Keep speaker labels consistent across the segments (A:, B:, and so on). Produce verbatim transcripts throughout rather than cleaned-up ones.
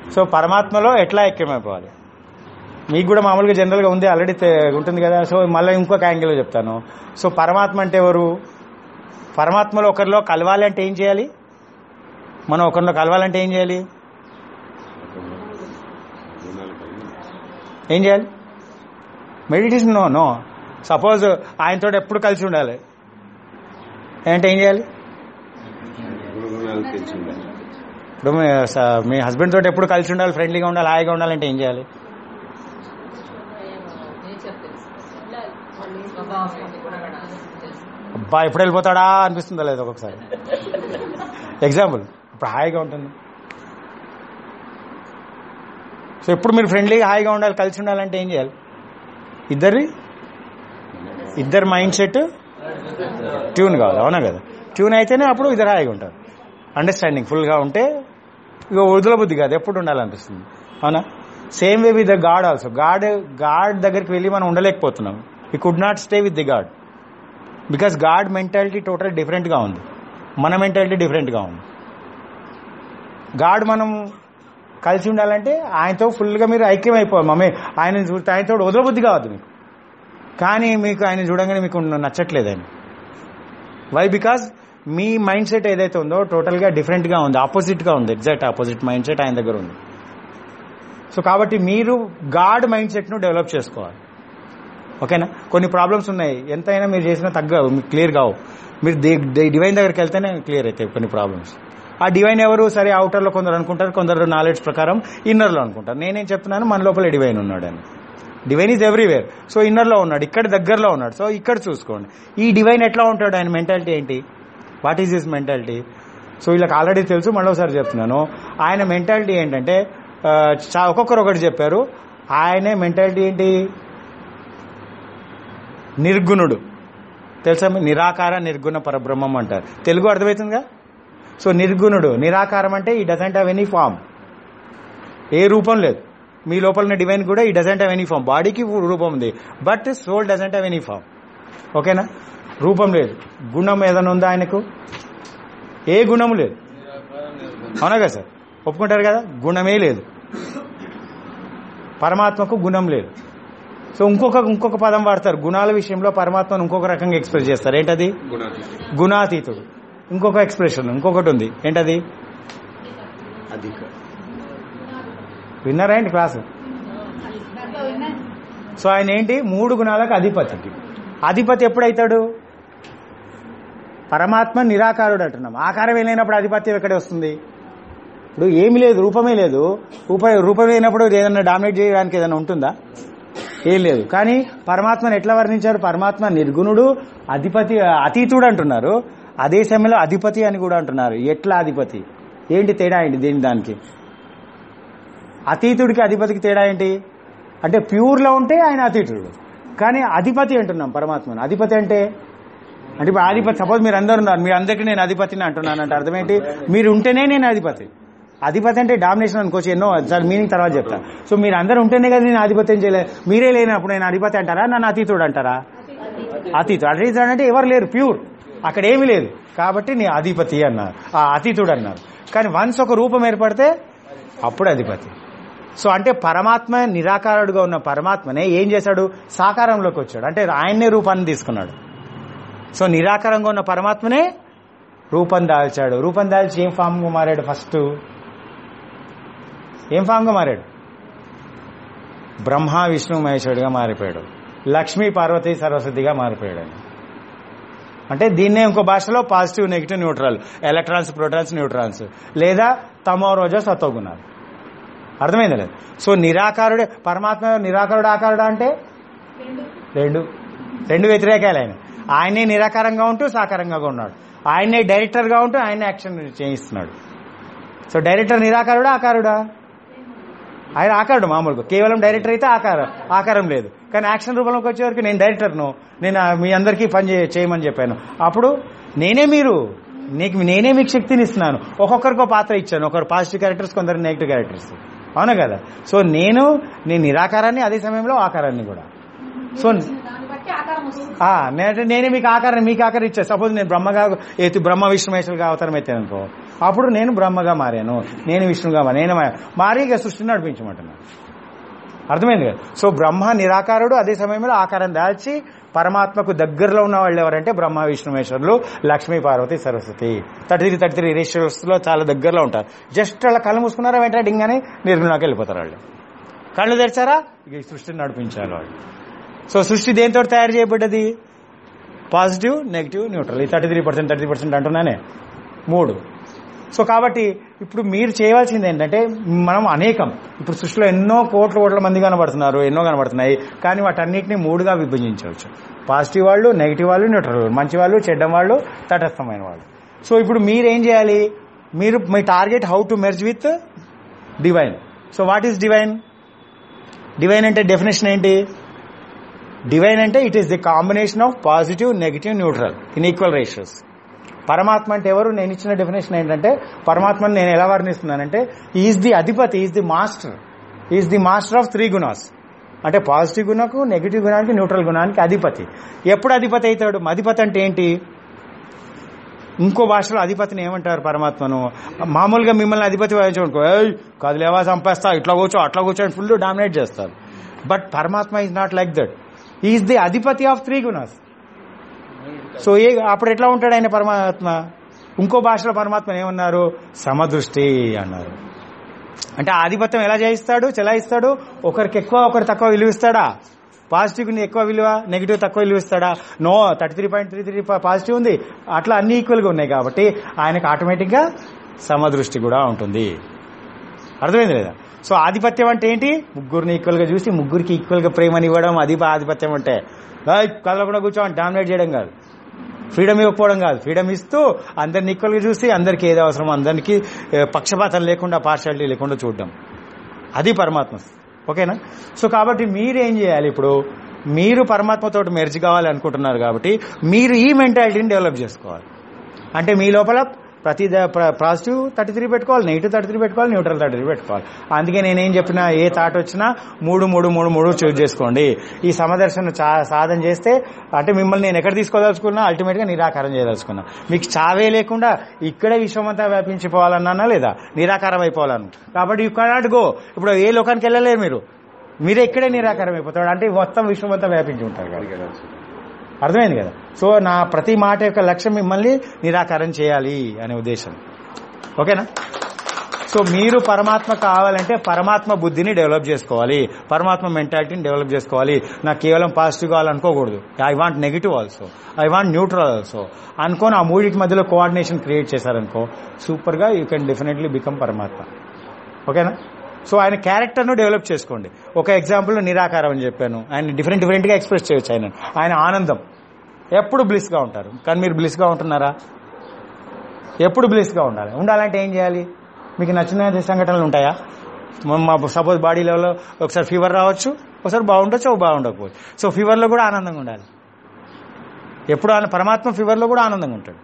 A: So పరమాత్మలో ఎట్లా ఐక్యమైపోవాలి? మీకు కూడా మామూలుగా జనరల్గా ఉంది, ఆల్రెడీ ఉంటుంది కదా. సో మళ్ళీ ఇంకొక యాంగిల్లో చెప్తాను. సో పరమాత్మ అంటే ఎవరు? పరమాత్మలో ఒకరిలో కలవాలి అంటే ఏం చేయాలి? మనం ఒకరిలో కలవాలంటే ఏం చేయాలి? ఏం చేయాలి? మెడిటేషన్. నో నో సపోజ్ ఆయనతో ఎప్పుడు కలిసి ఉండాలి అంటే ఏం చేయాలి? ఇప్పుడు మీ హస్బెండ్ తోటి ఎప్పుడు కలిసి ఉండాలి, ఫ్రెండ్లీగా ఉండాలి, హాయిగా ఉండాలంటే ఏం చేయాలి? అబ్బా ఎప్పుడు వెళ్ళిపోతాడా అనిపిస్తుందా లేదు ఒక్కొక్కసారి. ఎగ్జాంపుల్, ఇప్పుడు హాయిగా ఉంటుంది. సో ఇప్పుడు మీరు ఫ్రెండ్లీగా హాయిగా ఉండాలి, కలిసి ఉండాలంటే ఏం చేయాలి? ఇద్దరి ఇద్దరు మైండ్ సెట్ ట్యూన్ కావాలి, అవునా కదా? ట్యూన్ అయితేనే అప్పుడు ఇద్దరు హాయిగా ఉంటారు. అండర్స్టాండింగ్ ఫుల్గా ఉంటే ఇక వదుల బుద్ధి కాదు, ఎప్పుడు ఉండాలనిపిస్తుంది, అవునా? Same way with the god also. God god దగ్గరికి వెళ్ళి మనం ఉండలేకపోతున్నాం. We could not stay with the god because god mentality total డిఫరెంట్గా ఉంది, మన మెంటాలిటీ డిఫరెంట్గా ఉంది. గాడ్ మనం కలిసి ఉండాలంటే ఆయనతో ఫుల్గా మీరు ఐక్యం అయిపోవాలి. మమ్మీ ఆయన చూస్తే ఆయనతో వదలబుద్ధి కావద్దు మీకు, కానీ మీకు ఆయన చూడంగానే మీకు నచ్చట్లేదు ఆయన. వై? బికాజ్ మీ మైండ్ సెట్ ఏదైతే ఉందో టోటల్గా డిఫరెంట్గా ఉంది, ఆపోజిట్గా ఉంది, ఎగ్జాక్ట్ ఆపోజిట్ మైండ్ సెట్ ఆయన దగ్గర ఉంది. సో కాబట్టి మీరు గాడ్ మైండ్ సెట్ను డెవలప్ చేసుకోవాలి, ఓకేనా? కొన్ని ప్రాబ్లమ్స్ ఉన్నాయి, ఎంతైనా మీరు చేసినా తగ్గ క్లియర్ కావు. మీరు డివైన్ దగ్గరికి వెళ్తేనే క్లియర్ అవుతాయి కొన్ని ప్రాబ్లమ్స్. ఆ డివైన్ ఎవరు? సరే అవుటర్లో కొందరు అనుకుంటారు, కొందరు నాలెడ్జ్ ప్రకారం ఇన్నర్లో అనుకుంటారు. నేనేం చెప్తున్నాను, మన లోపల డివైన్ ఉన్నాడు అని. Divine is everywhere. సో ఇన్నర్లో ఉన్నాడు, ఇక్కడ దగ్గరలో ఉన్నాడు. సో ఇక్కడ చూసుకోండి ఈ డివైన్ ఎట్లా ఉంటాడు, ఆయన మెంటాలిటీ ఏంటి, what is his mentality. So వీళ్ళకి ఆల్రెడీ తెలుసు, మళ్ళీ ఒకసారి చెప్తున్నాను. ఆయన మెంటాలిటీ ఏంటంటే ఒక్కొక్కరు ఒకటి చెప్పారు. ఆయనే మెంటాలిటీ ఏంటి? నిర్గుణుడు. తెలుసా? నిరాకార నిర్గుణ పరబ్రహ్మం అంటారు. తెలుగు అర్థమవుతుందిగా. సో నిర్గుణుడు, నిరాకారం అంటే ఈ డజంట్ హ్యావ్ ఎనీ ఫామ్, ఏ రూపం లేదు. మీ లోపల ఉన్న డివైన్ కూడా ఈ డజంట్ హ్యావ్ ఎనీ ఫామ్. బాడీకి రూపం ఉంది, but soul doesn't have any form, ఓకేనా? రూపం లేదు. గుణం ఏదైనా ఉందా ఆయనకు? ఏ గుణము లేదు, అవునా కదా సార్? ఒప్పుకుంటారు కదా? గుణమే లేదు. పరమాత్మకు గుణం లేదు. సో ఇంకొక ఇంకొక పదం వాడతారు గుణాల విషయంలో, పరమాత్మను ఇంకొక రకంగా ఎక్స్ప్రెస్ చేస్తారు. ఏంటది? గుణాతీతుడు. ఇంకొక ఎక్స్ప్రెషన్ ఇంకొకటి ఉంది, ఏంటది? విన్నారా ఏంటి క్లాసు? సో ఆయన ఏంటి? మూడు గుణాలకు అధిపతి. అధిపతి ఎప్పుడైతాడు? పరమాత్మ నిరాకారుడు అంటున్నాం. ఆకారం లేనప్పుడు ఆధిపత్యం ఎక్కడ వస్తుంది? ఇప్పుడు ఏమి లేదు, రూపమే లేదు. రూప రూపం లేనప్పుడు ఏదన్నా డామినేట్ చేయడానికి ఏదైనా ఉంటుందా? ఏం లేదు. కానీ పరమాత్మను ఎట్లా వర్ణించారు? పరమాత్మ నిర్గుణుడు, అధిపతి, అతీతుడు అంటున్నారు. అదే సమయంలో అధిపతి అని కూడా అంటున్నారు. ఎట్లా అధిపతి? ఏంటి తేడా ఏంటి దేని దానికి? అతీతుడికి అధిపతికి తేడా ఏంటి అంటే ప్యూర్లో ఉంటే ఆయన అతీతుడు, కానీ అధిపతి అంటున్నాం పరమాత్మను. అధిపతి అంటే అంటే ఇప్పుడు అధిపతి, సపోజ్ మీరు అందరు ఉన్నారు, మీ అందరికీ నేను అధిపతిని అంటున్నాను అంటే అర్థం ఏంటి? మీరు ఉంటేనే నేను అధిపతి. అధిపతి అంటే డామినేషన్ అనుకోవచ్చు, ఎన్నో సార్ మీనింగ్ తర్వాత చెప్తా. సో మీరు అందరూ ఉంటేనే కదా నేను అధిపత్యం చేయలేదు. మీరే లేనప్పుడు నేను అధిపతి అంటారా, నన్ను అతీతుడు అంటారా? అతీతుడు. అతీతుడు అంటే ఎవరు లేరు, ప్యూర్, అక్కడ ఏమీ లేదు, కాబట్టి నీ అధిపతి అన్నారు, ఆ అతీతుడు అన్నారు. కానీ వన్స్ ఒక రూపం ఏర్పడితే అప్పుడు అధిపతి. సో అంటే పరమాత్మ నిరాకారుడుగా ఉన్న పరమాత్మనే ఏం చేశాడు? సాకారంలోకి వచ్చాడు, అంటే ఆయన్నే రూపాన్ని తీసుకున్నాడు. సో నిరాకారంగా ఉన్న పరమాత్మనే రూపం దాల్చాడు. రూపం దాల్చి ఏం ఫామ్గా మారాడు? ఫస్ట్ ఏం ఫామ్గా మారాడు? బ్రహ్మ విష్ణు మహేశ్వరుడిగా మారిపోయాడు. లక్ష్మీ పార్వతి సరస్వతిగా మారిపోయాడు. అంటే దీన్నే ఇంకో భాషలో positive, negative, neutral, electrons, protons, neutrons, లేదా తమో రోజో సత్వ గుణాలు. అర్థమైంది లేదు? సో నిరాకారుడే పరమాత్మ. నిరాకారుడు ఆకారుడా అంటే రెండు రెండు వ్యతిరేకాలు. ఆయన ఆయనే నిరాకారంగా ఉంటూ సాకారంగా ఉన్నాడు. ఆయనే డైరెక్టర్గా ఉంటూ ఆయనే యాక్షన్ చేయిస్తున్నాడు. సో డైరెక్టర్ నిరాకారుడా ఆకారుడా? ఆయన ఆకారుడు మామూలుగా. కేవలం డైరెక్టర్ అయితే ఆకారం ఆకారం లేదు, కానీ యాక్షన్ రూపంలోకి వచ్చేవరకు నేను డైరెక్టర్ను, నేను మీ అందరికీ పని చేయమని చెప్పాను. అప్పుడు నేనే మీరు, నీకు నేనే మీకు శక్తిని ఇస్తున్నాను. ఒక్కొక్కరికో పాత్ర ఇచ్చాను, ఒకరు పాజిటివ్ క్యారెక్టర్స్, కొందరు నెగిటివ్ క్యారెక్టర్స్, అవునా కదా? సో నేను నేను నిరాకారాన్ని, అదే సమయంలో ఆకారాన్ని కూడా. సో నేనే మీకు ఆకారాన్ని మీకు ఆకారం ఇచ్చా. సపోజ్ నేను బ్రహ్మగా బ్రహ్మ విష్ణు మహేశ్వరుగా అవతారం అయితే అనుకో, అప్పుడు నేను బ్రహ్మగా మారాను, నేను విష్ణుగా మారాను, నేను మారి ఇక సృష్టిని నడిపించమంటున్నాను. అర్థమైంది కదా. సో బ్రహ్మ నిరాకారుడు, అదే సమయంలో ఆకారం దాల్చి పరమాత్మకు దగ్గరలో ఉన్న వాళ్ళు ఎవరంటే బ్రహ్మ విష్ణు మహేశ్వరులు, Lakshmi Parvati Saraswati. Thirty three thirty three ratios లో చాలా దగ్గరలో ఉంటారు. జస్ట్ అలా కళ్ళు మూసుకున్నారా వెంటనే డింగ్ అని నిర్గుణాకి వెళ్ళిపోతారు వాళ్ళు. కళ్ళు తెరిచారా ఇక ఈ సృష్టిని నడిపించాలి వాళ్ళు. సో సృష్టి దేంతో తయారు చేయబడ్డది? Positive, negative, neutral. ఈ thirty three percent thirty percent అంటున్నానే మూడు. సో కాబట్టి ఇప్పుడు మీరు చేయవలసింది ఏంటంటే, మనం అనేకం ఇప్పుడు సృష్టిలో ఎన్నో కోట్ల కోట్ల మంది కనబడుతున్నారు, ఎన్నో కనబడుతున్నాయి, కానీ వాటన్నిటిని మూడుగా విభజించవచ్చు. పాజిటివ్ వాళ్ళు, నెగిటివ్ వాళ్ళు, న్యూట్రల్ వాళ్ళు, మంచి వాళ్ళు, చెడ్డ వాళ్ళు, తటస్థమైన వాళ్ళు. సో ఇప్పుడు మీరేం చేయాలి? మీరు మీ target how to merge with divine. So what is divine? Divine అంటే డెఫినేషన్ ఏంటి? డివైన్ అంటే it is the combination of positive, negative, neutral in equal ratios. పరమాత్మ అంటే ఎవరు? నేను ఇచ్చిన డెఫినేషన్ ఏంటంటే, పరమాత్మని నేను ఎలా వర్ణిస్తున్నానంటే, ఈజ్ ది అధిపతి, is the master, is the master of three gunas. అంటే పాజిటివ్ గుణకు, నెగిటివ్ గుణానికి, న్యూట్రల్ గుణానికి అధిపతి. ఎప్పుడు అధిపతి అవుతాడు? అధిపతి అంటే ఏంటి? ఇంకో భాషలో అధిపతిని ఏమంటారు? పరమాత్మను మామూలుగా మిమ్మల్ని అధిపతి వహించుకో, కాదు లేవా చంపేస్తా, ఇట్లా కూర్చో అట్లా కూర్చో అని ఫుల్ డామినేట్ చేస్తారు. బట్ పరమాత్మ is not like that. Is the అధిపతి ఆఫ్ త్రీ గుణాస్. సో ఏ అప్పుడు ఎట్లా ఉంటాడు ఆయన పరమాత్మ? ఇంకో భాషలో పరమాత్మను ఏమన్నారు? సమదృష్టి అన్నారు. అంటే ఆధిపత్యం ఎలా చేయిస్తాడు, చెలాయిస్తాడు? ఒకరికి ఎక్కువ ఒకరు తక్కువ విలువ ఇస్తాడా? పాజిటివ్ ని ఎక్కువ విలువ, నెగిటివ్ తక్కువ విలువ ఇస్తాడా? No. Thirty three point three three positive ఉంది, అట్లా అన్ని ఈక్వల్ గా ఉన్నాయి కాబట్టి ఆయనకు ఆటోమేటిక్ గా సమదృష్టి కూడా ఉంటుంది. అర్థమైంది లేదా? సో ఆధిపత్యం అంటే ఏంటి? ముగ్గురిని ఈక్వల్ గా చూసి ముగ్గురికి ఈక్వల్ గా ప్రేమని ఇవ్వడం, అది ఆధిపత్యం అంటే. కళ్ళకుండా కూర్చోమని డామినేట్ చేయడం కాదు, ఫ్రీడమ్ ఇవ్వకపోవడం కాదు, ఫ్రీడమ్ ఇస్తూ అందరిని ఈక్వల్ గా చూసి అందరికీ ఏదో అవసరం అందరికీ పక్షపాతం లేకుండా, పార్షాలిటీ లేకుండా చూడడం, అది పరమాత్మ. ఓకేనా? సో కాబట్టి మీరేం చేయాలి? ఇప్పుడు మీరు పరమాత్మతో మెర్జ్ కావాలి అనుకుంటున్నారు కాబట్టి మీరు ఈ మెంటాలిటీని డెవలప్ చేసుకోవాలి. అంటే మీ లోపల ప్రతి పాజిటివ్ థర్టీ త్రీ పెట్టుకోవాలి, నెగిటివ్ థర్టీ త్రీ పెట్టుకోవాలి, న్యూట్రల్ థర్టీ త్రీ పెట్టుకోవాలి. అందుకే నేనేం చెప్పినా, ఏ థాట్ వచ్చినా మూడు మూడు మూడు మూడు చూజ్ చేసుకోండి. ఈ సమదర్శన సాధన చేస్తే అంటే మిమ్మల్ని నేను ఎక్కడ తీసుకోదలుచుకున్నా అల్టిమేట్ గా నిరాకారం చేయదలుచుకున్నా. మీకు చావే లేకుండా ఇక్కడే విశ్వమంతా వ్యాపించిపోవాలన్నా లేదా నిరాకారం అయిపోవాలను. కాబట్టి యూ కెనాట్ గో. ఇప్పుడు ఏ లోకానికి వెళ్ళలేరు మీరు, మీరే ఇక్కడే నిరాకారం అయిపోతాడు. అంటే మొత్తం విశ్వమంతా వ్యాపించి ఉంటారు కదా. అర్థమైంది కదా? సో నా ప్రతి మాట యొక్క లక్ష్యం మిమ్మల్ని నిరాకారం చేయాలి అనే ఉద్దేశం. ఓకేనా? సో మీరు పరమాత్మ కావాలంటే పరమాత్మ బుద్ధిని డెవలప్ చేసుకోవాలి, పరమాత్మ మెంటాలిటీని డెవలప్ చేసుకోవాలి. నాకు కేవలం పాజిటివ్ కావాలనుకోకూడదు. I want negative also, I want neutral also అనుకోని ఆ మూడింటి మధ్యలో కోఆర్డినేషన్ క్రియేట్ చేశారనుకో సూపర్ గా యూ కెన్ డెఫినెట్లీ బికమ్ పరమాత్మ. ఓకేనా? సో ఆయన క్యారెక్టర్ను డెవలప్ చేసుకోండి. ఒక ఎగ్జాంపుల్ నిరాకారం అని చెప్పాను, ఆయన డిఫరెంట్ డిఫరెంట్ గా ఎక్స్ప్రెస్ చేయొచ్చు. ఆయన ఆయన ఆనందం, ఎప్పుడు బ్లిస్ గా ఉంటారు. కానీ మీరు బ్లిస్ గా ఉంటున్నారా? ఎప్పుడు బ్లిస్ గా ఉండాలి. ఉండాలంటే ఏం చేయాలి? మీకు నచ్చిన సంఘటనలు ఉంటాయా? సపోజ్ బాడీ లెవెల్లో ఒకసారి ఫీవర్ రావచ్చు, ఒకసారి బాగుండొచ్చు, ఒక బాగుండకపోవచ్చు. సో ఫీవర్ లో కూడా ఆనందంగా ఉండాలి. ఎప్పుడు పరమాత్మ ఫీవర్ లో కూడా ఆనందంగా ఉంటాడు.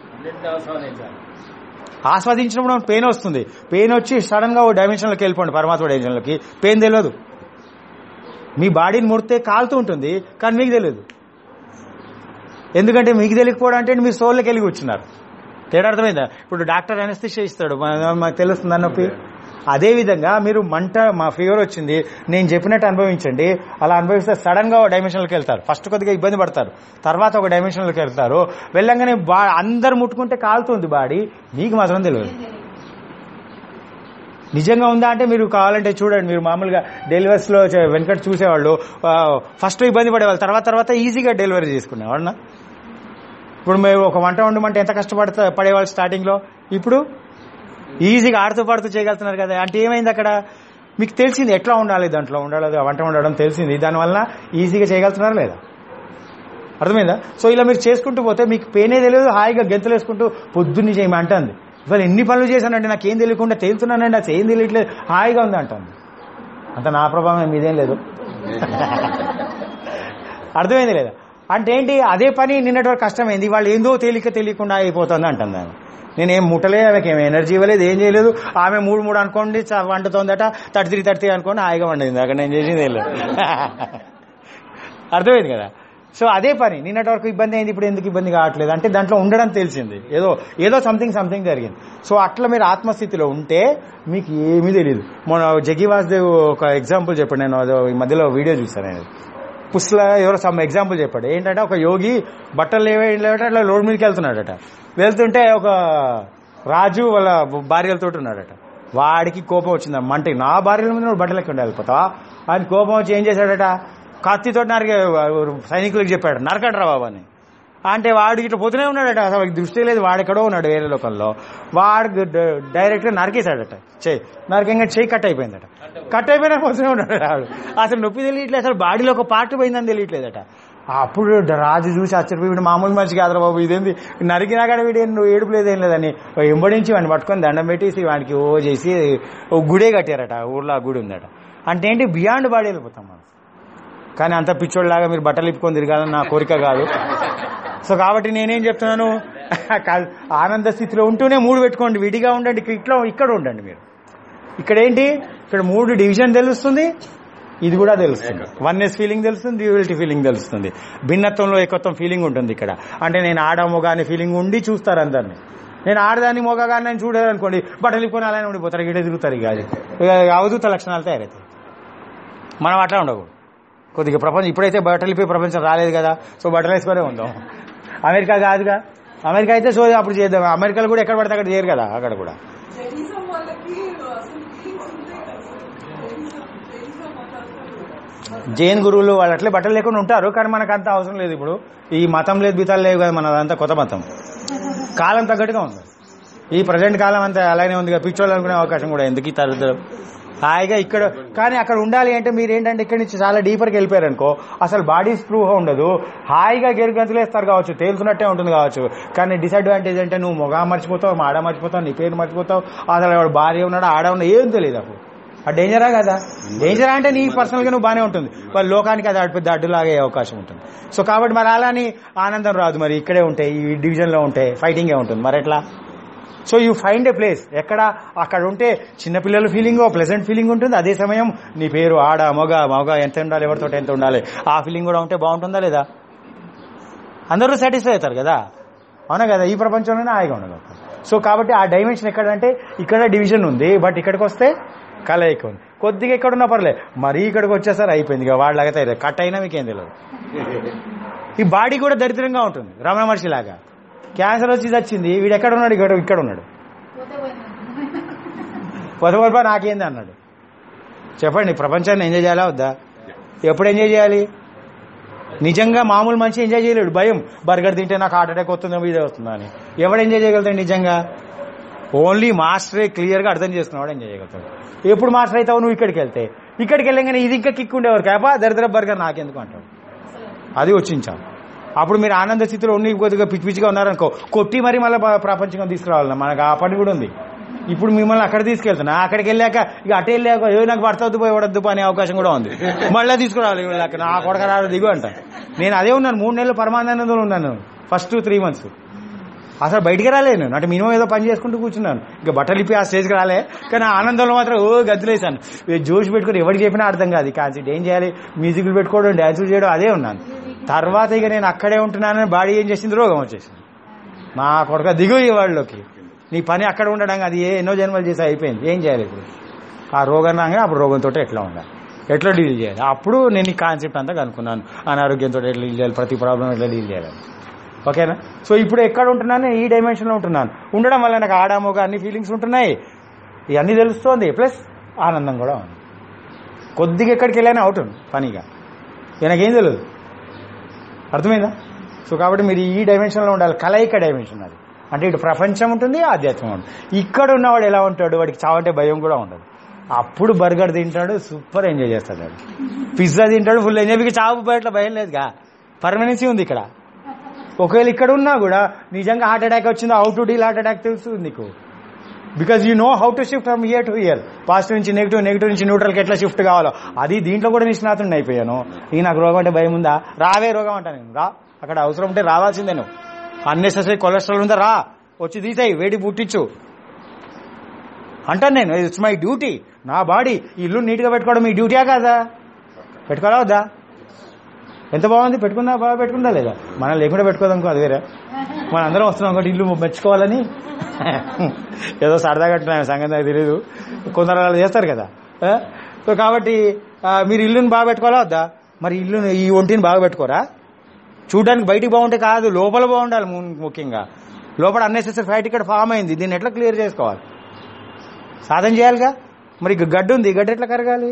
A: ఆస్వాదించినప్పుడు పెయిన్ వస్తుంది, పెయిన్ వచ్చి సడన్ గా ఓ డైమెన్షన్లోకి వెళ్ళిపోండి, పరమాత్మ డైమెన్షన్లోకి. పెయిన్ తెలియదు, మీ బాడీని ముడితే కాలుతూ ఉంటుంది కానీ మీకు తెలియదు. ఎందుకంటే మీకు తెలియకపోవడం అంటే మీ సోల్లోకి వెళ్ళి కూర్చున్నారు. తేడా అర్థమైందా? ఇప్పుడు డాక్టర్ అనస్థిషియా ఇస్తాడు, మాకు తెలుస్తుంది నొప్పి. అదేవిధంగా మీరు మంట, మా ఫీవర్ వచ్చింది, నేను చెప్పినట్టు అనుభవించండి. అలా అనుభవిస్తే సడన్ గా ఒక డైమెన్షన్లోకి వెళ్తారు. ఫస్ట్ కొద్దిగా ఇబ్బంది పడతారు, తర్వాత ఒక డైమెన్షన్లోకి వెళ్తారు. వెళ్ళంగానే బా అందరు ముట్టుకుంటే కాలుతుంది బాడీ, మీకు మాత్రం తెలియదు. నిజంగా ఉందా అంటే మీరు కావాలంటే చూడండి. మీరు మామూలుగా డెలివరీస్ లో వెనకటి చూసేవాళ్ళు ఫస్ట్ ఇబ్బంది పడేవాళ్ళు, తర్వాత తర్వాత ఈజీగా డెలివరీ చేసుకునేవాళ్ళ. ఇప్పుడు మేము ఒక వంట వండమంటే ఎంత కష్టపడతా పడేవాళ్ళు స్టార్టింగ్ లో, ఇప్పుడు ఈజీగా ఆడుతూ పాడుతూ చేయగలుగుతున్నారు కదా. అంటే ఏమైంది అక్కడ? మీకు తెలిసింది ఎట్లా ఉండాలి, దాంట్లో ఉండాలి, వంట ఉండడం తెలిసింది, దానివల్ల ఈజీగా చేయగలుగుతున్నారా లేదా? అర్థమైందా? సో ఇలా మీరు చేసుకుంటూ పోతే మీకు పెయినే తెలియదు, హాయిగా గెంతులు వేసుకుంటూ పొద్దున్నే చేయమని అంటుంది. ఇవాళ ఎన్ని పనులు చేశానంటే నాకేం తెలియకుండా తేలుతున్నానండి, అది ఏం తెలియట్లేదు, హాయిగా ఉంది అంటుంది. అంత నా ప్రభావం మీదేం లేదు. అర్థమైంది లేదా? అంటే ఏంటి? అదే పని నిన్నటి వరకు కష్టమైంది, వాళ్ళు ఏందో తేలిక తెలియకుండా అయిపోతుంది అంటుంది. ఆమె నేనేం ముట్టలేదు, ఆమెకి ఏం ఎనర్జీ ఇవ్వలేదు, ఏం చేయలేదు. ఆమె మూడు మూడు అనుకోండి వండుతోందట, థర్టీ త్రీ థర్టీ అనుకోండి హాయిగా వండింది. అక్కడ నేను చేసింది ఏం లేదు. అర్థమైంది కదా? సో అదే పని. నిన్నటి వరకు ఇబ్బంది అయింది, ఇప్పుడు ఎందుకు ఇబ్బంది కావట్లేదు అంటే దాంట్లో ఉండడం తెలిసింది, ఏదో ఏదో సంథింగ్ సంథింగ్ జరిగింది. సో అట్లా మీరు ఆత్మస్థితిలో ఉంటే మీకు ఏమీ తెలియదు. మన జగ్గి వాసుదేవ్ ఒక ఎగ్జాంపుల్ చెప్పాడు, నేను అదో ఈ మధ్యలో వీడియో చూసాను. నేను పుస్తల ఎవరో సమ్ ఎగ్జాంపుల్ చెప్పాడు. ఏంటంటే ఒక యోగి బట్టలు లేవే లేవట అట్లా రోడ్ మీదకి వెళ్తున్నాడట. వెళ్తుంటే ఒక రాజు వాళ్ళ భార్యలతో ఉన్నాడట. వాడికి కోపం వచ్చింది, మంటే నా భార్యల మీద నువ్వు బట్టలకి ఉండి వెళ్ళిపోతావా అని కోపం వచ్చి ఏం చేశాడట, కత్తితో నరికే సైనికులకు చెప్పాడు నరకడు రా బాబు అని. అంటే వాడు ఇట్లా పోతూనే ఉన్నాడట, అసలు దృష్టి లేదు, వాడెక్కడో ఉన్నాడు వేరే లోకంలో. వాడు డైరెక్ట్ గా నరికేశాడట చెయ్యి, నరకంగా చెయ్యి కట్ అయిపోయిందట. కట్ అయిపోయినా పోతూనే ఉన్నాడు వాడు, అసలు నొప్పి తెలియట్లేదు, అసలు బాడీలో ఒక పార్ట్ పోయిందని తెలియట్లేదట. అప్పుడు రాజు చూసి ఆశ్చర్యపోయి వీడు మామూలు మనిషి కాదురా బాబు, ఇదేంది నరికినా కూడా వీడు నువ్వు ఏడుపు లేదేం లేదని ఎంబడించి వాడిని పట్టుకొని దండం పెట్టేసి వాడికి ఓ చేసి ఓ గుడే కట్టారట. ఊర్లో ఆ గుడి ఉందట. అంటే ఏంటి, బియాండ్ బాడీ వెళ్ళిపోతాం మనం. కానీ అంత పిచ్చోళ్ళలాగా మీరు బట్టలు ఇప్పుకొని తిరగాలని నా కోరిక కాదు. సో కాబట్టి నేనేం చెప్తున్నాను, ఆనంద స్థితిలో ఉంటూనే మూడు పెట్టుకోండి, విడిగా ఉండండి, ఇట్లా ఇక్కడ ఉండండి మీరు. ఇక్కడ ఏంటి, ఇక్కడ మూడు డివిజన్ తెలుస్తుంది, ఇది కూడా తెలుస్తుంది, వన్నెస్ ఫీలింగ్ తెలుస్తుంది, డ్యూయలిటీ ఫీలింగ్ తెలుస్తుంది, భిన్నత్వంలో ఏకత్వం ఫీలింగ్ ఉంటుంది ఇక్కడ. అంటే నేను ఆడ మొగ అనే ఫీలింగ్ ఉండి చూస్తారు అందరినీ. నేను ఆడదాన్ని మొగగా నేను చూడలేదు అనుకోండి, బట్టలు ఇప్పుకొని అలానే ఉండిపోతారు, ఇక్కడ తిరుగుతారు. ఇక అది అవధూత లక్షణాలు తయారవుతాయి. మనం అట్లా ఉండకూడదు. కొద్దిగా ప్రపంచం ఇప్పుడైతే బట్టలు ఇప్పే ప్రపంచం రాలేదు కదా, సో బట్టలు వేసుకునే ఉందాం. అమెరికా కాదుగా, అమెరికా అయితే సో అప్పుడు చేద్దాం. అమెరికాలో కూడా ఎక్కడ పడితే అక్కడ చేయరు కదా, అక్కడ కూడా. జైన్ గురువులు వాళ్ళు అట్లే బట్టలు లేకుండా ఉంటారు, కానీ మనకు అంత అవసరం లేదు. ఇప్పుడు ఈ మతం లేదు, బీతాలు లేవు కదా, మనదంతా కొత్త మతం. కాలం తగ్గట్టుగా ఉంది. ఈ ప్రజెంట్ కాలం అంతా అలానే ఉంది కదా, పిచ్చోళ్ళు అనుకునే అవకాశం కూడా ఎందుకు, ఈ తరదరం హాయిగా ఇక్కడ. కానీ అక్కడ ఉండాలి అంటే మీరు ఏంటంటే ఇక్కడి నుంచి చాలా డీపర్కి వెళ్ళిపోయారు అనుకో, అసలు బాడీ స్ప్రూహ ఉండదు, హాయిగా గేరు గంతులు వేస్తారు కావచ్చు, తేలుతున్నట్టే ఉంటుంది కావచ్చు. కానీ డిసడ్వాంటేజ్ అంటే నువ్వు మొగ మర్చిపోతావు, మాడ మర్చిపోతావు, నీ పేరు మర్చిపోతావు, అసలు వాడు భార్య ఉన్నాడు ఆడ ఉన్నా ఏం తెలియదు. అప్పుడు ఆ డేంజరా కదా. డేంజరా అంటే నీ పర్సనల్ గా నువ్వు బానే ఉంటుంది, వాళ్ళ లోకానికి అది పెద్ద అడ్డులాగే అవకాశం ఉంటుంది. సో కాబట్టి మరి అలాని ఆనందం రాదు, మరి ఇక్కడే ఉంటాయి, ఈ డివిజన్ లో ఉంటాయి, ఫైటింగే ఉంటుంది, మరి ఎట్లా? So you find a place, ఎక్కడ అక్కడ ఉంటే చిన్నపిల్లల ఫీలింగ్ ప్లెజెంట్ ఫీలింగ్ ఉంటుంది, అదే సమయం నీ పేరు ఆడ మగ మగ ఎంత ఉండాలి, ఎవరితో ఎంత ఉండాలి, ఆ ఫీలింగ్ కూడా ఉంటే బాగుంటుందా లేదా? అందరూ సాటిస్ఫై అవుతారు కదా, అవునా కదా? ఈ ప్రపంచంలోనే హాయిగా ఉండదు. సో కాబట్టి ఆ డైమెన్షన్ ఎక్కడంటే ఇక్కడ డివిజన్ ఉంది, బట్ ఇక్కడికి వస్తే కలయిక ఉంది. కొద్దిగా ఎక్కడున్నా పర్లే, మరీ ఇక్కడికి వచ్చేసరి అయిపోయింది ఇక వాళ్ళలాగా తయారు, కట్ అయినా మీకేం తెలియదు. ఈ బాడీ కూడా దరిద్రంగా ఉంటుంది, రమణ మహర్షి లాగా. క్యాన్సర్ వచ్చి వచ్చింది, వీడు ఎక్కడ ఉన్నాడు, ఇక్కడ ఇక్కడ ఉన్నాడు, పొదవల్పా నాకేంది అన్నాడు. చెప్పండి, ప్రపంచాన్ని ఎంజాయ్ చేయాలా వద్దా? ఎప్పుడు ఎంజాయ్ చేయాలి? నిజంగా మామూలు మనిషి ఎంజాయ్ చేయలేడు, భయం, బర్గర్ తింటే నాకు హార్ట్ అటాక్ వస్తుందో ఇదే వస్తుందా అని. ఎవడు ఎంజాయ్ చేయగలుగుతాడు నిజంగా? ఓన్లీ మాస్టరే క్లియర్ గా అర్థం చేసుకున్నవాడు ఎంజాయ్ చేయగలుగుతాడు. ఎప్పుడు మాస్టర్ అవుతావు నువ్వు? ఇక్కడికి వెళ్తే, ఇక్కడికి వెళ్ళగానే ఇది ఇంకా కిక్ ఉండేవారు కాపా దరిద్ర బర్గర్ నాకెందుకు అంటాడు, అది వచ్చించాం. అప్పుడు మీరు ఆనంద స్థితిలో ఉండి కొద్దిగా పిచ్చి పిచ్చిగా ఉన్నారనుకో, కొట్టి మరి మళ్ళీ ప్రపంచంగా తీసుకురావాలి, మనకు ఆ పని కూడా ఉంది. ఇప్పుడు మిమ్మల్ని అక్కడ తీసుకెళ్తున్నా, అక్కడికి వెళ్ళాక ఇక అటు వెళ్ళాక ఏ నాకు పడతవద్దు పోయి పడద్దు అనే అవకాశం కూడా ఉంది, మళ్ళీ తీసుకురావాలి. నా కొడక రాడు దిగు అంట. నేను అదే ఉన్నాను, మూడు నెలలు పరమానందంలో ఉన్నాను, ఫస్ట్ త్రీ మంత్స్ అసలు బయటికి రాలేదు నేను. అంటే మినిమం ఏదో పని చేసుకుంటూ కూర్చున్నాను, ఇక బట్టలు ఇప్పి ఆ స్టేజ్కి రాలే, కానీ ఆనందంలో మాత్రం ఓ గద్దులేసాను. జోష్ పెట్టుకుని ఎవరికి చెప్పినా అర్థం కాదు, కాన్సెప్ట్ ఏం చేయాలి, మ్యూజిక్లు పెట్టుకోవడం, డ్యాన్సులు చేయడం, అదే ఉన్నాను. తర్వాత ఇక నేను అక్కడే ఉంటున్నానని బాడీ ఏం చేసింది, రోగం వచ్చేసింది. మా కొడుక దిగు ఈ వాళ్ళలోకి, నీ పని అక్కడ ఉండడం అది ఏ ఎన్నో జన్మలు చేసి అయిపోయింది, ఏం చేయాలి ఇప్పుడు? ఆ రోగం రాగా అప్పుడు రోగంతో ఎట్లా ఉండాలి, ఎట్లా డీల్ చేయాలి, అప్పుడు నేను ఈ కాన్సెప్ట్ అంతా కనుక్కున్నాను. అనారోగ్యంతో ఎట్లా డీల్ చేయాలి, ప్రతి ప్రాబ్లం ఎట్లా డీల్ చేయాలని. ఓకేనా? సో ఇప్పుడు ఎక్కడ ఉంటున్నాను, ఈ డైమెన్షన్లో ఉంటున్నాను. ఉండడం వల్ల నాకు ఆడామోగా అన్ని ఫీలింగ్స్ ఉంటున్నాయి, ఇవన్నీ తెలుస్తోంది, ప్లస్ ఆనందం కూడా ఉంది. కొద్దిగా ఎక్కడికి వెళ్ళైనా అవుట్ ఉంది పనిగా, ఈయనకేం తెలియదు, అర్థమైందా? సో కాబట్టి మీరు ఈ డైమెన్షన్లో ఉండాలి, కలయిక డైమెన్షన్ అది. అంటే ఇటు ప్రపంచం ఉంటుంది, ఆధ్యాత్మం ఉంటుంది. ఇక్కడ ఉన్నవాడు ఎలా ఉంటాడు, వాడికి చావంటే భయం కూడా ఉండదు. అప్పుడు బర్గర్ తింటాడు, సూపర్ ఎంజాయ్ చేస్తాడు. వాడు పిజ్జా తింటాడు, ఫుల్ ఎంజాయ్. మీకు చావు బయట భయం లేదుగా, పర్మనెన్సీ ఉంది ఇక్కడ. ఒకవేళ ఇక్కడ ఉన్నా కూడా నిజంగా హార్ట్ అటాక్ వచ్చిందో, how to deal heart attack తెలుస్తుంది నీకు, because you know how to shift from here to here. Positive నుంచి నెగిటివ్, నెగిటివ్ నుంచి న్యూట్రల్కి ఎట్లా షిఫ్ట్ కావాలో, అది దీంట్లో కూడా నిష్ణాతుడిని అయిపోయాను. ఈ నాకు రోగం అంటే భయం ఉందా, రావే రోగం అంటా నేను, రా, అక్కడ అవసరం ఉంటే రావాల్సిందే. నువ్వు అన్నెసెసరీ కొలెస్ట్రాల్ ఉందా, రా, వచ్చి తీసాయి, వేడి పుట్టించు అంటాను నేను. ఇట్స్ మై డ్యూటీ, నా బాడీ. ఇల్లు నీట్గా పెట్టుకోవడం మీ డ్యూటీయా కాదా? పెట్టుకోవాలా వద్దా? ఎంత బాగుంది, పెట్టుకుందా బాగా పెట్టుకుందా లేదా? మనం లేకుండా పెట్టుకోదాం అది వేరే. మన అందరం వస్తున్నాం ఒకటి ఇల్లు మెచ్చుకోవాలని ఏదో సరదాగా కట్టిన సంగతి నాకు తెలియదు, కొందరు అలా చేస్తారు కదా. సో కాబట్టి మీరు ఇల్లుని బాగా పెట్టుకోవాలా వద్దా? మరి ఇల్లుని ఈ ఒంటిని బాగా పెట్టుకోరా? చూడడానికి బయటికి బాగుంటే కాదు, లోపల బాగుండాలి. ముఖ్యంగా లోపల అన్నెసెసరీ ఫ్యాట్ ఇక్కడ ఫామ్ అయింది, దీన్ని ఎట్లా క్లియర్ చేసుకోవాలి? సాధన చేయాలిగా. మరి గడ్డు ఉంది, గడ్డ ఎట్లా కరగాలి?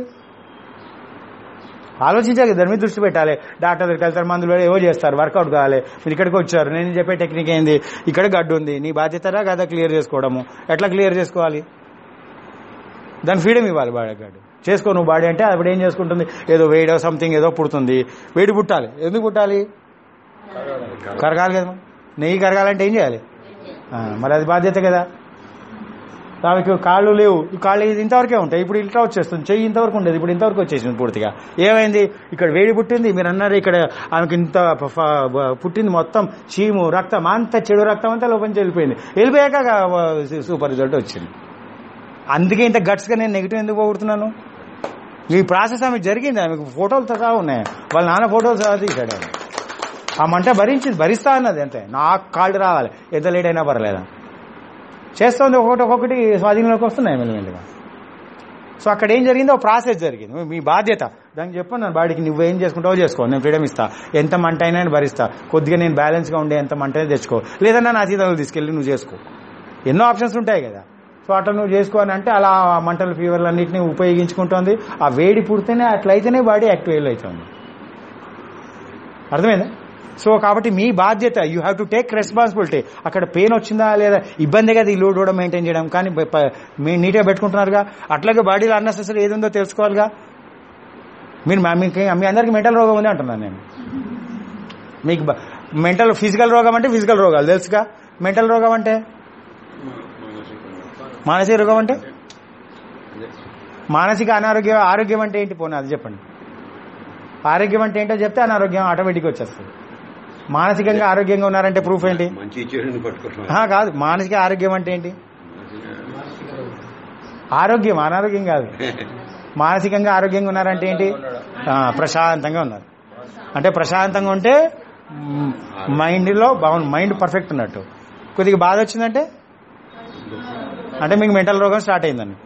A: ఆలోచించాలి, దాని మీద దృష్టి పెట్టాలి. డాక్టర్ దగ్గరికి వెళ్తారు, మందులు ఏవో చేస్తారు, వర్కౌట్ కావాలి. మీరు ఇక్కడికి వచ్చారు, నేను చెప్పే టెక్నిక్ ఏంది? ఇక్కడ గడ్డు ఉంది, నీ బాధ్యతరా కదా క్లియర్ చేసుకోవడము. ఎట్లా క్లియర్ చేసుకోవాలి? దాని ఫ్రీడమ్ ఇవ్వాలి. బాడీ గడ్డు చేసుకో నువ్వు బాడీ అంటే అప్పుడు ఏం చేసుకుంటుంది? ఏదో వేడో సంథింగ్ ఏదో పుడుతుంది. వేడి పుట్టాలి. ఎందుకు పుట్టాలి? కరగాలి కదా. నెయ్యి కరగాలంటే ఏం చేయాలి? మరి అది బాధ్యత కదా. ఆమెకు కాళ్ళు లేవు, ఈ కాళ్ళు ఇంతవరకే ఉంటాయి, ఇప్పుడు ఇట్లా వచ్చేస్తుంది. చెయ్యి ఇంతవరకు ఉండేది, ఇప్పుడు ఇంతవరకు వచ్చేసింది పూర్తిగా. ఏమైంది? ఇక్కడ వేడి పుట్టింది. మీరు అన్నారు ఇక్కడ ఆమెకి ఇంత పుట్టింది, మొత్తం చీము రక్తం అంతా, చెడు రక్తం అంతా లోపలికి వెళ్ళిపోయింది. వెళ్ళిపోయాక సూపర్ రిజల్ట్ వచ్చింది. అందుకే ఇంత గట్స్గా నేను నెగిటివ్ ఎందుకు పోగొడుతున్నాను? ఈ ప్రాసెస్ ఆమెకు జరిగింది, ఆమెకు ఫోటోలు సహా ఉన్నాయి, వాళ్ళ నాన్న ఫోటోలు సహా తీశాడు. ఆ మంట భరించింది, భరిస్తా అన్నది అంతే. నాకు కాళ్ళు రావాలి, ఎంత లేట్ అయినా పర్లేదా. చేస్తుంది ఒకటి ఒక్కొక్కటి స్వాధీనంలోకి వస్తున్నాయి మెల్లమెల్లగా. సో అక్కడ ఏం జరిగిందో ఒక ప్రాసెస్ జరిగింది. మీ బాధ్యత దానికి చెప్పండి, నా బాడీకి నువ్వేం చేసుకుంటావో చేసుకో, నేను ఫ్రీడమ్ ఇస్తా, ఎంత మంట అయినా నేను భరిస్తా, కొద్దిగా నేను బ్యాలెన్స్గా ఉండే ఎంత మంట అయినా తెచ్చుకో, లేదన్నా నా అతీతంలో తీసుకెళ్ళి నువ్వు చేసుకో. ఎన్నో ఆప్షన్స్ ఉంటాయి కదా. సో అట్లా నువ్వు చేసుకో అని అంటే అలా మంటలు ఫీవర్లు అన్నింటినీ ఉపయోగించుకుంటుంది. ఆ వేడి పుడితేనే అట్లయితేనే బాడీ యాక్టివేల్ అవుతుంది. అర్థమైందా? సో కాబట్టి మీ బాధ్యత, you have to take responsibility. అక్కడ పెయిన్ వచ్చిందా లేదా, ఇబ్బంది కదా ఈ లోడ్ కూడా మెయింటైన్ చేయడం, కానీ మీరు నీట్గా పెట్టుకుంటున్నారుగా. అట్లాగే బాడీలో అన్నెసెసరీ ఏది ఉందో తెలుసుకోవాలిగా. మీరు మీ అందరికీ మెంటల్ రోగం ఉంది అంటున్నాను నేను. మీకు మెంటల్ ఫిజికల్ రోగం అంటే ఫిజికల్ రోగాలు తెలుసుగా, మెంటల్ రోగం అంటే మానసిక రోగం అంటే మానసిక అనారోగ్యం. ఆరోగ్యం అంటే ఏంటి పోనీ అది చెప్పండి. ఆరోగ్యం అంటే ఏంటో చెప్తే అనారోగ్యం ఆటోమేటిక్గా వచ్చేస్తుంది. మానసికంగా ఆరోగ్యంగా ఉన్నారంటే ప్రూఫ్ ఏంటి? కాదు, మానసిక ఆరోగ్యం అంటే ఏంటి? ఆరోగ్యం అనారోగ్యం కాదు. మానసికంగా ఆరోగ్యంగా ఉన్నారంటే ఏంటి? ప్రశాంతంగా ఉన్నారు అంటే. ప్రశాంతంగా ఉంటే మైండ్లో బాగుంది, మైండ్ పర్ఫెక్ట్ ఉన్నట్టు. కొద్దిగా బాధ వచ్చిందంటే అంటే మీకు మెంటల్ రోగం స్టార్ట్ అయిందని.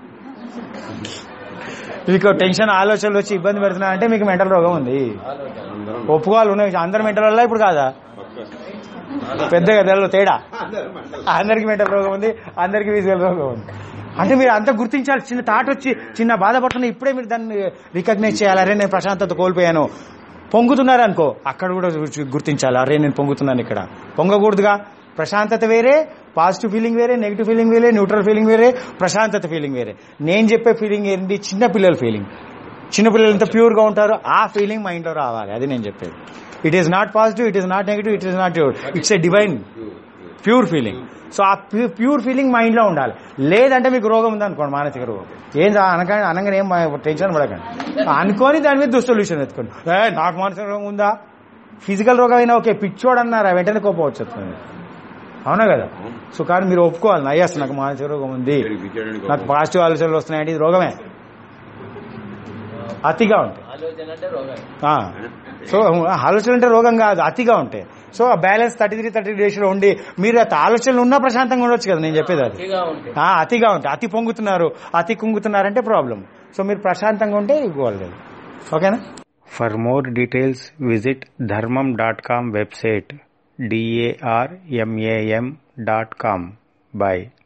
A: మీకు టెన్షన్ ఆలోచనలు వచ్చి ఇబ్బంది పెడుతున్నా అంటే మీకు మెంటల్ రోగం ఉంది. ఒప్పుకోవాలి, ఉన్నాయి. అందరు మెంటల్ వల్ల ఇప్పుడు కాదా, పెద్దగా తెల్ల తేడా. అందరికి మెంటల్ రోగం ఉంది, అందరికి ఫిజికల్ రోగం ఉంది. అంటే మీరు అంతా గుర్తించాలి. చిన్న థాట్ వచ్చి చిన్న బాధపడుతున్నా ఇప్పుడే మీరు దాన్ని రికగ్నైజ్ చేయాలి. అరే నేను ప్రశాంతత కోల్పోయాను. పొంగుతున్నారు అనుకో, అక్కడ కూడా గుర్తించాలి. అరే నేను పొంగుతున్నాను, ఇక్కడ పొంగకూడదుగా. ప్రశాంతత వేరే, పాజిటివ్ ఫీలింగ్ వేరే, నెగిటివ్ ఫీలింగ్ వేరే, న్యూట్రల్ ఫీలింగ్ వేరే, ప్రశాంతత ఫీలింగ్ వేరే. నేను చెప్పే ఫీలింగ్ ఏంటి? చిన్నపిల్లల ఫీలింగ్. చిన్నపిల్లలు ఎంత ప్యూర్గా ఉంటారో ఆ ఫీలింగ్ మైండ్లో రావాలి. అది నేను చెప్పేది. It is not positive, it is not negative, it is not pure, it's a divine pure feeling. So ఆ ప్యూర్ ఫీలింగ్ మైండ్లో ఉండాలి. లేదంటే మీకు రోగం ఉందనుకోండి, మానసిక రోగం, ఏం అనగా అనగానే ఏం టెన్షన్ పడకండి, అనుకొని దాని మీద సొల్యూషన్ ఎత్తుకోండి. నాకు మానసిక రోగం ఉందా? ఫిజికల్ రోగం అయినా ఓకే, పిచ్చోడు అన్నారా వెంటనే కోపం వచ్చేస్తుంది, అవునా కదా. సో కానీ మీరు ఒప్పుకోవాలి, అయ్యాస్ నాకు మానసిక రోగం ఉంది, నాకు పాజిటివ్ ఆలోచనలు వస్తున్నాయంటే ఇది రోగమే. అతిగా ఉంటాయి. సో ఆలోచనలు అంటే రోగం కాదు, అతిగా ఉంటాయి. సో ఆ బ్యాలెన్స్ థర్టీ త్రీ థర్టీ రేషియోలో ఉండి మీరు ఆలోచనలు ఉన్నా ప్రశాంతంగా ఉండొచ్చు కదా. నేను చెప్పేది అది అతిగా ఉంటాయి. అతి పొంగుతున్నారు, అతి కుంగుతున్నారంటే ప్రాబ్లం. సో మీరు ప్రశాంతంగా ఉంటే ఇవ్వాలి. ఓకేనా? For more details visit Dharmam dot com website, DARMAM dot com. Bye.